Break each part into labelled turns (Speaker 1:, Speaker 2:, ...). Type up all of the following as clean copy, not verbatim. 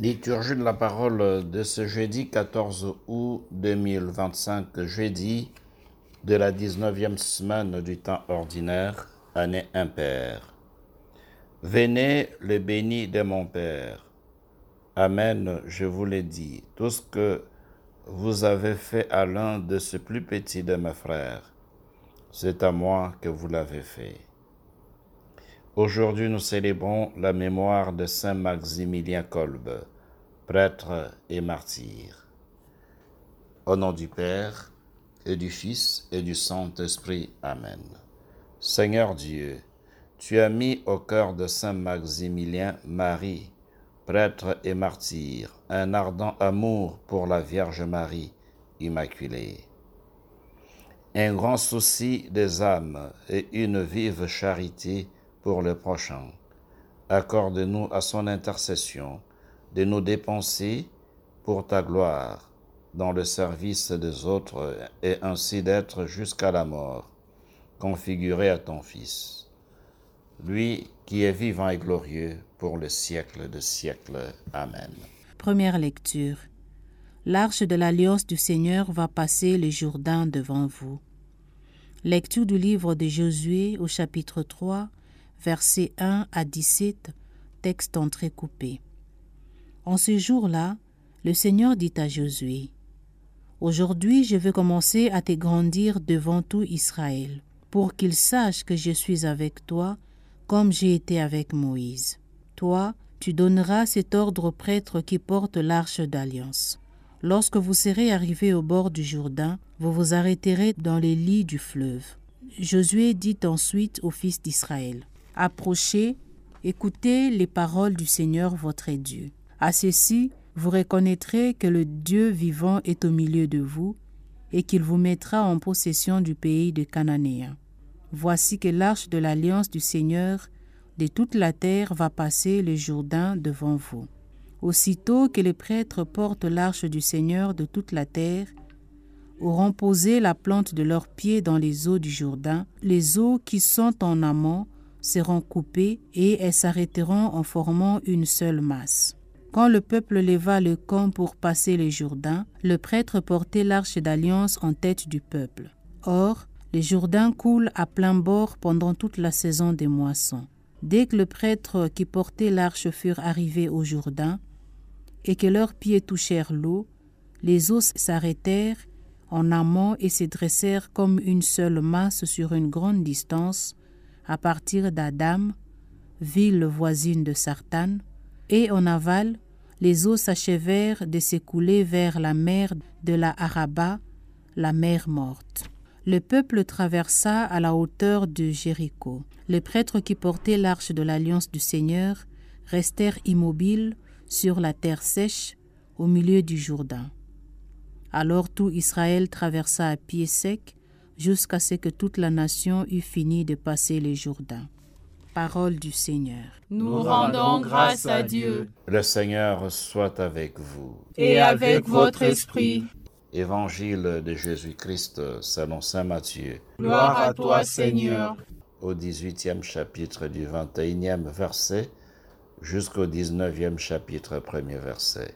Speaker 1: Liturgie de la parole de ce jeudi 14 août 2025, jeudi de la 19e semaine du temps ordinaire, année impaire. Venez le béni de mon Père. Amen, je vous l'ai dit, tout ce que vous avez fait à l'un de ce plus petit de mes frères, c'est à moi que vous l'avez fait. Aujourd'hui, nous célébrons la mémoire de Saint Maximilien Kolbe, prêtre et martyr. Au nom du Père, et du Fils, et du Saint-Esprit. Amen. Seigneur Dieu, tu as mis au cœur de Saint Maximilien Marie, prêtre et martyr, un ardent amour pour la Vierge Marie Immaculée, un grand souci des âmes et une vive charité pour le prochain. Accorde-nous à son intercession de nous dépenser pour ta gloire dans le service des autres et ainsi d'être jusqu'à la mort, configuré à ton Fils, lui qui est vivant et glorieux pour le siècle des siècles. Amen.
Speaker 2: Première lecture. L'arche de l'alliance du Seigneur va passer le Jourdain devant vous. Lecture du livre de Josué au chapitre 3, versets 1 à 17, texte entrecoupé. En ce jour-là, le Seigneur dit à Josué, « Aujourd'hui, je veux commencer à te grandir devant tout Israël, pour qu'ils sachent que je suis avec toi, comme j'ai été avec Moïse. Toi, tu donneras cet ordre aux prêtres qui portent l'arche d'alliance. Lorsque vous serez arrivés au bord du Jourdain, vous vous arrêterez dans les lits du fleuve. » Josué dit ensuite aux fils d'Israël, « Approchez, écoutez les paroles du Seigneur votre Dieu. À ceci, vous reconnaîtrez que le Dieu vivant est au milieu de vous et qu'il vous mettra en possession du pays des Cananéens. Voici que l'arche de l'alliance du Seigneur de toute la terre va passer le Jourdain devant vous. Aussitôt que les prêtres portent l'arche du Seigneur de toute la terre, auront posé la plante de leurs pieds dans les eaux du Jourdain, les eaux qui sont en amont seront coupées et elles s'arrêteront en formant une seule masse. Quand le peuple leva le camp pour passer le Jourdain, le prêtre portait l'arche d'alliance en tête du peuple. Or, le Jourdain coule à plein bord pendant toute la saison des moissons. Dès que le prêtre qui portait l'arche furent arrivés au Jourdain et que leurs pieds touchèrent l'eau, les eaux s'arrêtèrent en amont et se dressèrent comme une seule masse sur une grande distance à partir d'Adam, ville voisine de Sartane, et en aval, les eaux s'achèvèrent de s'écouler vers la mer de la Araba, la mer morte. Le peuple traversa à la hauteur de Jéricho. Les prêtres qui portaient l'arche de l'alliance du Seigneur restèrent immobiles sur la terre sèche au milieu du Jourdain. Alors tout Israël traversa à pied sec jusqu'à ce que toute la nation eût fini de passer le Jourdain. Parole du Seigneur.
Speaker 3: Nous rendons grâce à Dieu.
Speaker 1: Le Seigneur soit avec vous.
Speaker 3: Et avec votre esprit.
Speaker 1: Évangile de Jésus-Christ selon saint Matthieu.
Speaker 3: Gloire à toi, Seigneur.
Speaker 1: Au 18e chapitre du 21e verset jusqu'au 19e chapitre 1er verset.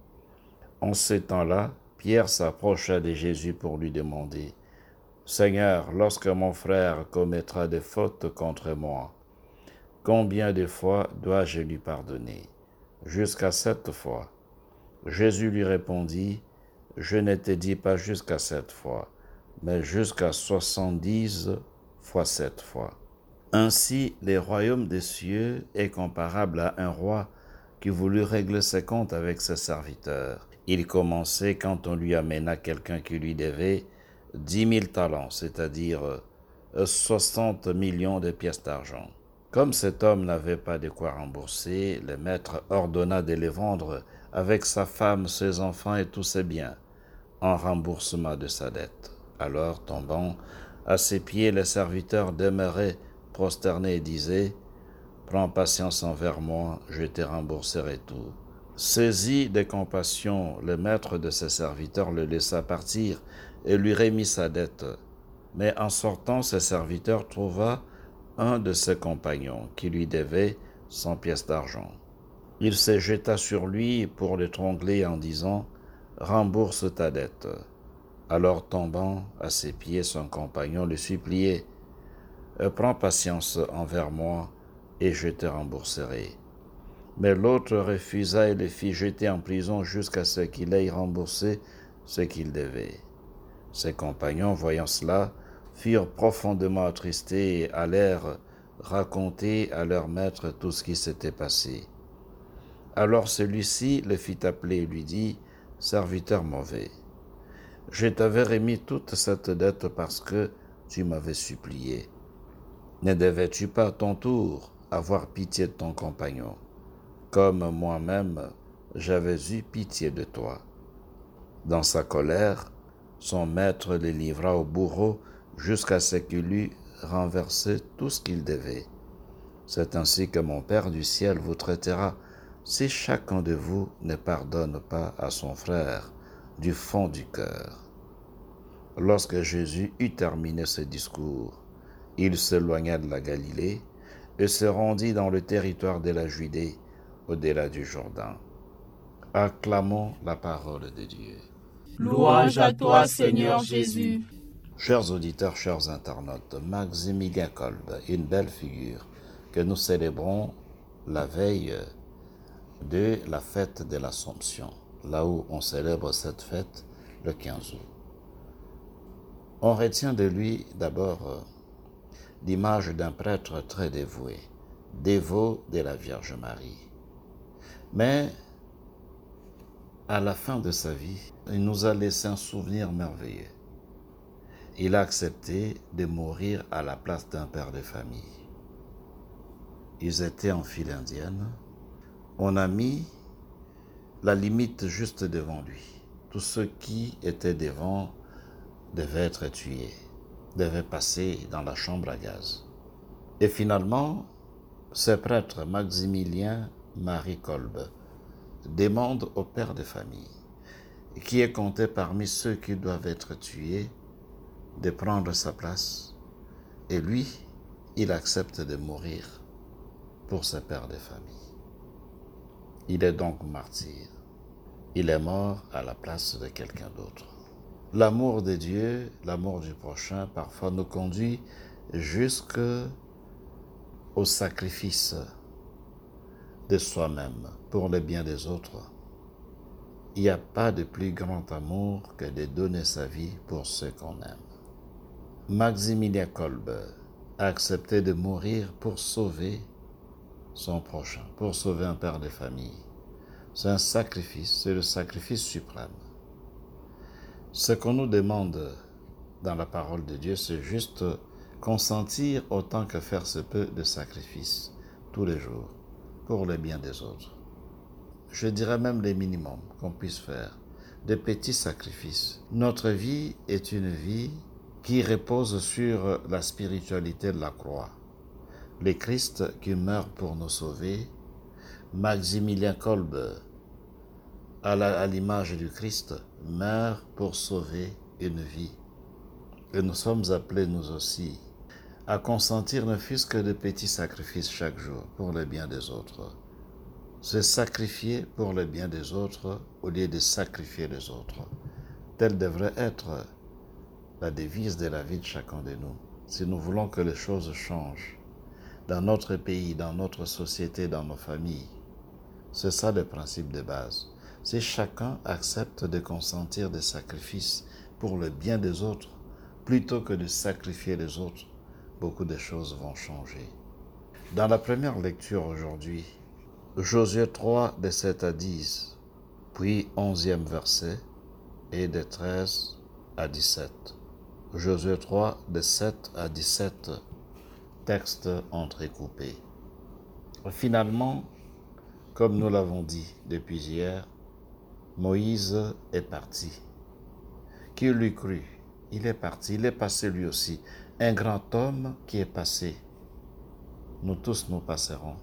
Speaker 1: En ces temps-là, Pierre s'approcha de Jésus pour lui demander, « Seigneur, lorsque mon frère commettra des fautes contre moi, combien de fois dois-je lui pardonner? Jusqu'à 7 fois. » Jésus lui répondit, « Je ne te dis pas jusqu'à 7 fois, mais jusqu'à 70 fois 7 fois. » Ainsi, le royaume des cieux est comparable à un roi qui voulut régler ses comptes avec ses serviteurs. Il commençait quand on lui amena quelqu'un qui lui devait 10 000 talents, c'est-à-dire 60 millions de pièces d'argent. Comme cet homme n'avait pas de quoi rembourser, le maître ordonna de les vendre avec sa femme, ses enfants et tous ses biens, en remboursement de sa dette. Alors, tombant à ses pieds, le serviteur demeurait prosterné et disait, « Prends patience envers moi, je te rembourserai tout. » Saisi de compassion, le maître de ses serviteurs le laissa partir et lui remit sa dette. Mais en sortant, ses serviteurs trouva un de ses compagnons qui lui devait 100 pièces d'argent. Il se jeta sur lui pour l'étrangler en disant « Rembourse ta dette ». Alors tombant à ses pieds, son compagnon le suppliait « Prends patience envers moi et je te rembourserai ». Mais l'autre refusa et le fit jeter en prison jusqu'à ce qu'il ait remboursé ce qu'il devait. Ses compagnons, voyant cela, furent profondément attristés et allèrent raconter à leur maître tout ce qui s'était passé. Alors celui-ci le fit appeler et lui dit « Serviteur mauvais, je t'avais remis toute cette dette parce que tu m'avais supplié. Ne devais-tu pas à ton tour avoir pitié de ton compagnon, comme moi-même j'avais eu pitié de toi ?» Dans sa colère, son maître le livra au bourreau jusqu'à ce qu'il eût renversé tout ce qu'il devait. C'est ainsi que mon Père du ciel vous traitera si chacun de vous ne pardonne pas à son frère du fond du cœur. Lorsque Jésus eut terminé ce discours, il s'éloigna de la Galilée et se rendit dans le territoire de la Judée, au-delà du Jourdain. Acclamons la parole de Dieu.
Speaker 3: Louange à toi, Seigneur Jésus.
Speaker 1: Chers auditeurs, chers internautes, Maximilien Kolbe, une belle figure que nous célébrons la veille de la fête de l'Assomption, là où on célèbre cette fête le 15 août. On retient de lui d'abord l'image d'un prêtre très dévoué, dévot de la Vierge Marie. Mais à la fin de sa vie, il nous a laissé un souvenir merveilleux. Il a accepté de mourir à la place d'un père de famille. Ils étaient en file indienne. On a mis la limite juste devant lui. Tous ceux qui étaient devant devaient être tués, devaient passer dans la chambre à gaz. Et finalement, ce prêtre Maximilien Marie Kolbe demande au père de famille, qui est compté parmi ceux qui doivent être tués, de prendre sa place. Et lui, il accepte de mourir pour ce père de famille. Il est donc martyr. Il est mort à la place de quelqu'un d'autre. L'amour de Dieu, l'amour du prochain, parfois nous conduit jusqu'au sacrifice de soi-même pour le bien des autres. Il n'y a pas de plus grand amour que de donner sa vie pour ceux qu'on aime. Maximilien Kolbe a accepté de mourir pour sauver son prochain, pour sauver un père de famille. C'est un sacrifice, c'est le sacrifice suprême. Ce qu'on nous demande dans la parole de Dieu, c'est juste consentir autant que faire se peut de sacrifices tous les jours pour le bien des autres. Je dirais même les minimums qu'on puisse faire, des petits sacrifices. Notre vie est une vie qui repose sur la spiritualité de la croix. Le Christ qui meurt pour nous sauver, Maximilien Kolbe, à l'image du Christ, meurt pour sauver une vie. Et nous sommes appelés, nous aussi, à consentir ne fût-ce que de petits sacrifices chaque jour pour le bien des autres. Se sacrifier pour le bien des autres au lieu de sacrifier les autres. Telle devrait être la devise de la vie de chacun de nous. Si nous voulons que les choses changent dans notre pays, dans notre société, dans nos familles, c'est ça le principe de base. Si chacun accepte de consentir des sacrifices pour le bien des autres, plutôt que de sacrifier les autres, beaucoup de choses vont changer. Dans la première lecture aujourd'hui, Josué 3, de 7 à 10, puis 11e verset, et de 13 à 17. Josué 3, de 7 à 17, texte entrecoupé. Finalement, comme nous l'avons dit depuis hier, Moïse est parti. Qui l'eût cru? Il est parti, il est passé lui aussi. Un grand homme qui est passé. Nous tous nous passerons.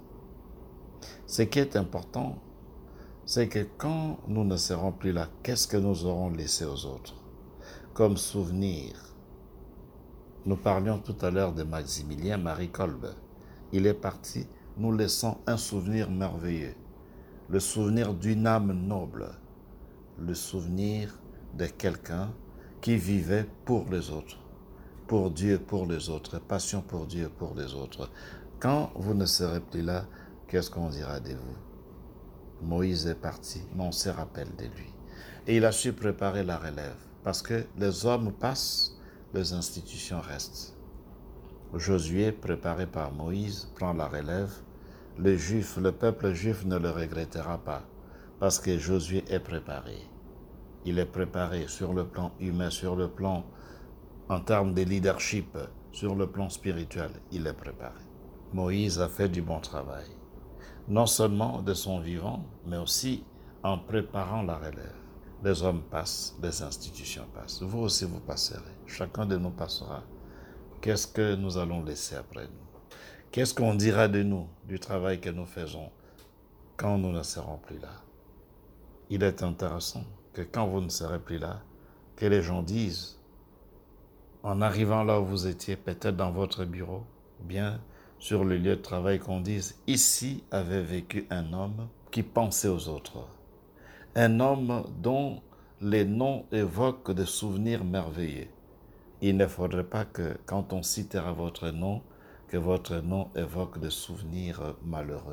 Speaker 1: Ce qui est important, c'est que quand nous ne serons plus là, qu'est-ce que nous aurons laissé aux autres comme souvenir? Nous parlions tout à l'heure de Maximilien Marie Kolbe. Il est parti, nous laissons un souvenir merveilleux. le souvenir d'une âme noble, le souvenir de quelqu'un qui vivait pour les autres, pour Dieu, pour les autres, passion pour Dieu, pour les autres. Quand vous ne serez plus là, qu'est-ce qu'on dira de vous? Moïse est parti, mais on se rappelle de lui. Et il a su préparer la relève, parce que les hommes passent, les institutions restent. Josué, préparé par Moïse, prend la relève. Le peuple juif ne le regrettera pas, parce que Josué est préparé. Il est préparé sur le plan humain, sur le plan en termes de leadership, sur le plan spirituel, il est préparé. Moïse a fait du bon travail, non seulement de son vivant, mais aussi en préparant la relève. Les hommes passent, les institutions passent. Vous aussi, vous passerez. Chacun de nous passera. Qu'est-ce que nous allons laisser après nous? Qu'est-ce qu'on dira de nous, du travail que nous faisons, quand nous ne serons plus là? Il est intéressant que quand vous ne serez plus là, que les gens disent, en arrivant là où vous étiez, peut-être dans votre bureau, bien sur le lieu de travail, qu'on dise, ici avait vécu un homme qui pensait aux autres. Un homme dont les noms évoquent des souvenirs merveilleux. Il ne faudrait pas que, quand on citera votre nom, que votre nom évoque des souvenirs malheureux.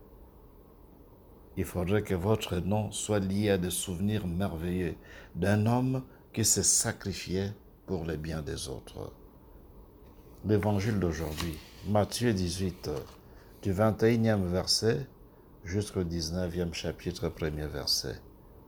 Speaker 1: Il faudrait que votre nom soit lié à des souvenirs merveilleux d'un homme qui s'est sacrifié pour le bien des autres. L'évangile d'aujourd'hui, Matthieu 18, du 21e verset jusqu'au 19e chapitre, premier verset.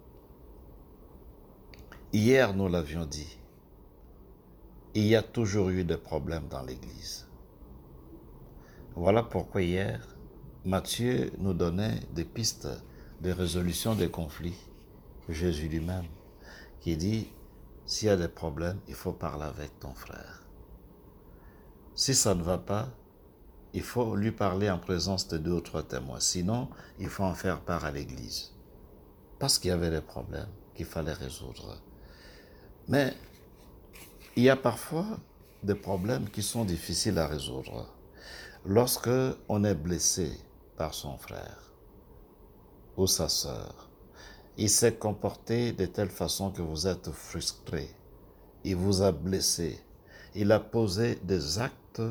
Speaker 1: Hier, nous l'avions dit, il y a toujours eu des problèmes dans l'Église. Voilà pourquoi hier, Matthieu nous donnait des pistes de résolution des conflits. Jésus lui-même, qui dit, s'il y a des problèmes, il faut parler avec ton frère. Si ça ne va pas, il faut lui parler en présence de 2 ou 3 témoins. Sinon, il faut en faire part à l'Église. Parce qu'il y avait des problèmes qu'il fallait résoudre. Mais il y a parfois des problèmes qui sont difficiles à résoudre. Lorsque on est blessé par son frère ou sa sœur, il s'est comporté de telle façon que vous êtes frustré. Il vous a blessé. Il a posé des actes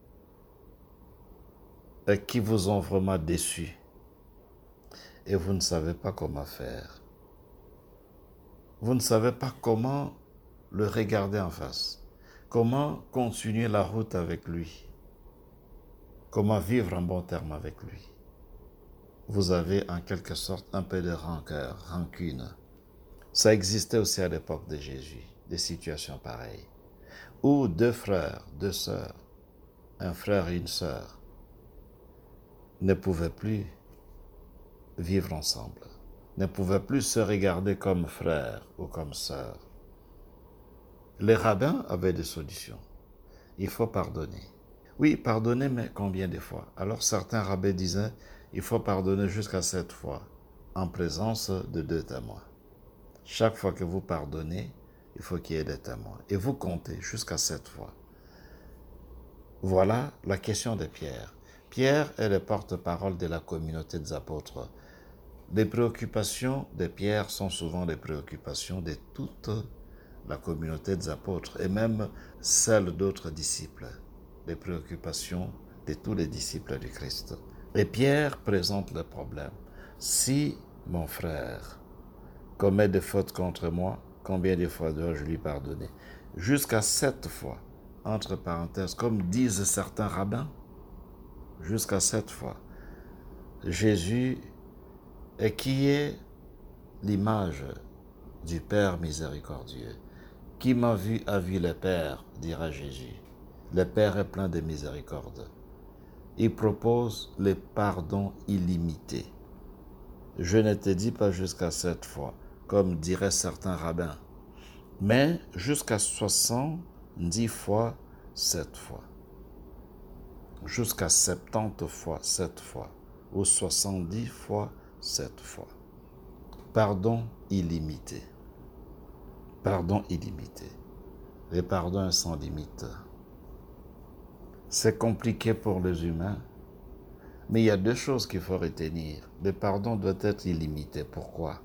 Speaker 1: qui vous ont vraiment déçu. Et vous ne savez pas comment faire. Vous ne savez pas comment le regarder en face. Comment continuer la route avec lui. Comment vivre en bon terme avec lui. Vous avez en quelque sorte un peu de rancœur, rancune. Ça existait aussi à l'époque de Jésus, des situations pareilles. Où 2 frères, 2 sœurs, un frère et une sœur, ne pouvaient plus vivre ensemble, ne pouvaient plus se regarder comme frères ou comme sœurs. Les rabbins avaient des solutions. Il faut pardonner. Oui, pardonner, mais combien de fois? Alors certains rabbins disaient, il faut pardonner jusqu'à 7 fois, en présence de 2 témoins. Chaque fois que vous pardonnez, il faut qu'il y ait des témoins. Et vous comptez jusqu'à 7 fois. Voilà la question de Pierre. Pierre est le porte-parole de la communauté des apôtres. Les préoccupations de Pierre sont souvent les préoccupations de toute la communauté des apôtres et même celles d'autres disciples. Les préoccupations de tous les disciples du Christ. Et Pierre présente le problème. Si mon frère commet des fautes contre moi, combien de fois dois-je lui pardonner? Jusqu'à 7 fois, entre parenthèses, comme disent certains rabbins, jusqu'à 7 fois. Jésus, qui est l'image du Père miséricordieux. Qui m'a vu a vu le Père, dira Jésus. Le Père est plein de miséricorde. Il propose le pardon illimité. Je ne te dis pas jusqu'à 7 fois, comme diraient certains rabbins, mais jusqu'à 70 fois 7 fois. Jusqu'à 70 fois 7 fois, ou 70 fois 7 fois. Pardon illimité. Pardon illimité. Le pardon est sans limite. C'est compliqué pour les humains Mais il y a deux choses qu'il faut retenir. Le pardon doit être illimité. Pourquoi?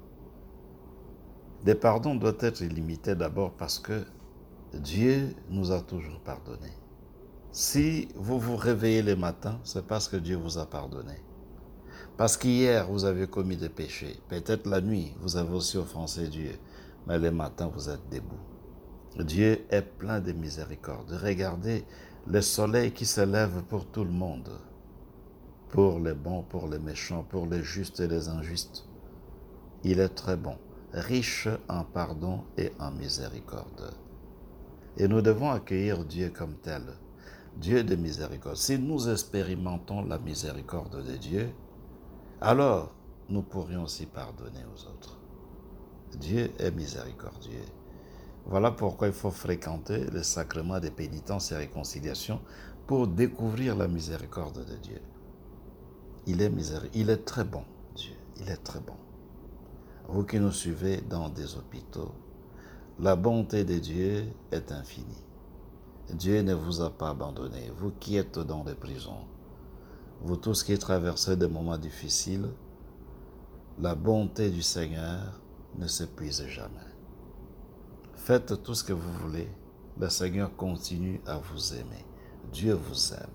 Speaker 1: Le pardon doit être illimité d'abord parce que Dieu nous a toujours pardonné. Si vous vous réveillez le matin, c'est parce que Dieu vous a pardonné. Parce qu'hier, vous avez commis des péchés. Peut-être la nuit, vous avez aussi offensé Dieu. Mais le matin, vous êtes debout. Dieu est plein de miséricorde. Regardez le soleil qui se lève pour tout le monde. Pour les bons, pour les méchants, pour les justes et les injustes. Il est très bon, riche en pardon et en miséricorde. Et nous devons accueillir Dieu comme tel, Dieu de miséricorde. Si nous expérimentons la miséricorde de Dieu, alors nous pourrions aussi pardonner aux autres. Dieu est miséricordieux. Voilà pourquoi il faut fréquenter le sacrement de pénitence et réconciliation pour découvrir la miséricorde de Dieu. Il est très bon, Dieu, il est très bon. Vous qui nous suivez dans des hôpitaux, la bonté de Dieu est infinie. Dieu ne vous a pas abandonné, vous qui êtes dans les prisons, vous tous qui traversez des moments difficiles, la bonté du Seigneur ne s'épuise jamais. Faites tout ce que vous voulez, le Seigneur continue à vous aimer. Dieu vous aime.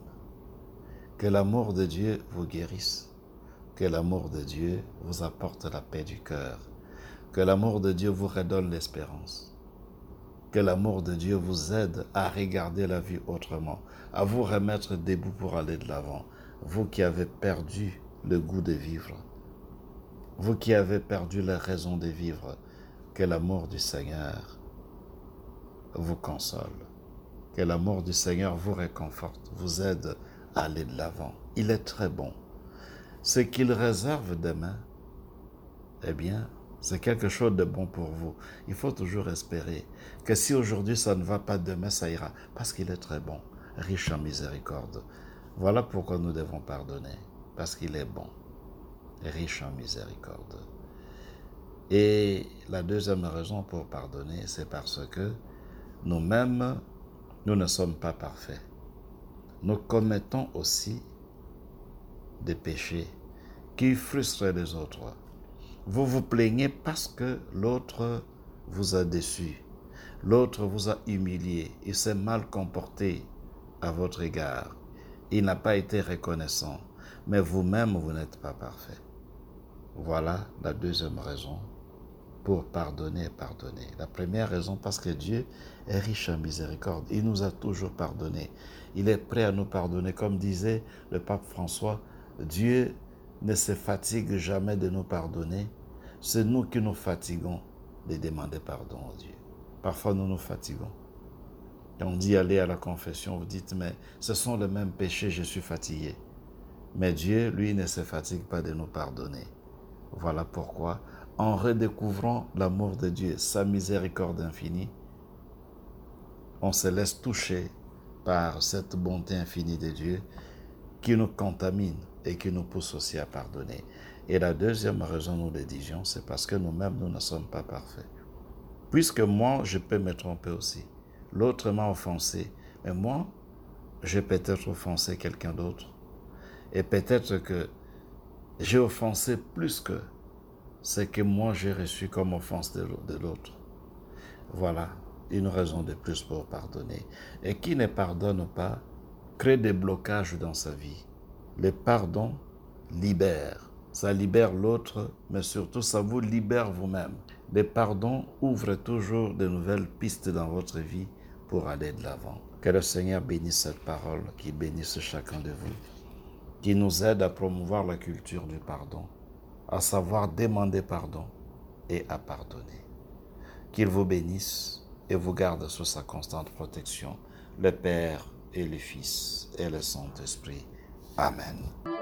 Speaker 1: Que l'amour de Dieu vous guérisse. Que l'amour de Dieu vous apporte la paix du cœur. Que l'amour de Dieu vous redonne l'espérance. Que l'amour de Dieu vous aide à regarder la vie autrement, à vous remettre debout pour aller de l'avant. Vous qui avez perdu le goût de vivre, vous qui avez perdu la raison de vivre, que l'amour du Seigneur vous console. Que l'amour du Seigneur vous réconforte, vous aide à aller de l'avant. Il est très bon. Ce qu'il réserve demain, eh bien, c'est quelque chose de bon pour vous. Il faut toujours espérer que si aujourd'hui ça ne va pas, demain ça ira. Parce qu'il est très bon, riche en miséricorde. Voilà pourquoi nous devons pardonner. Parce qu'il est bon, riche en miséricorde. Et la deuxième raison pour pardonner, c'est parce que nous-mêmes, nous ne sommes pas parfaits. Nous commettons aussi des péchés qui frustrent les autres. Vous vous plaignez parce que l'autre vous a déçu, l'autre vous a humilié, il s'est mal comporté à votre égard, il n'a pas été reconnaissant, mais vous-même, vous n'êtes pas parfait. Voilà la deuxième raison pour pardonner et pardonner. La première raison, parce que Dieu est riche en miséricorde. Il nous a toujours pardonné. Il est prêt à nous pardonner. Comme disait le pape François, Dieu ne se fatigue jamais de nous pardonner. C'est nous qui nous fatiguons de demander pardon à Dieu. Parfois, nous nous fatiguons. Et on dit aller à la confession, vous dites, mais ce sont les mêmes péchés, je suis fatigué. Mais Dieu, lui, ne se fatigue pas de nous pardonner. Voilà pourquoi, en redécouvrant l'amour de Dieu, sa miséricorde infinie, on se laisse toucher par cette bonté infinie de Dieu qui nous contamine et qui nous pousse aussi à pardonner. Et la deuxième raison, nous le disions, c'est parce que nous-mêmes, nous ne sommes pas parfaits. Puisque moi, je peux me tromper aussi. L'autre m'a offensé, mais moi, j'ai peut-être offensé quelqu'un d'autre. Et peut-être que j'ai offensé plus que ce que moi j'ai reçu comme offense de l'autre. Voilà une raison de plus pour pardonner. Et qui ne pardonne pas crée des blocages dans sa vie. Le pardon libère. Ça libère l'autre, mais surtout ça vous libère vous-même. Le pardon ouvre toujours de nouvelles pistes dans votre vie pour aller de l'avant. Que le Seigneur bénisse cette parole, qu'il bénisse chacun de vous, qui nous aide à promouvoir la culture du pardon, à savoir demander pardon et à pardonner. Qu'il vous bénisse et vous garde sous sa constante protection, le Père et le Fils et le Saint-Esprit. Amen.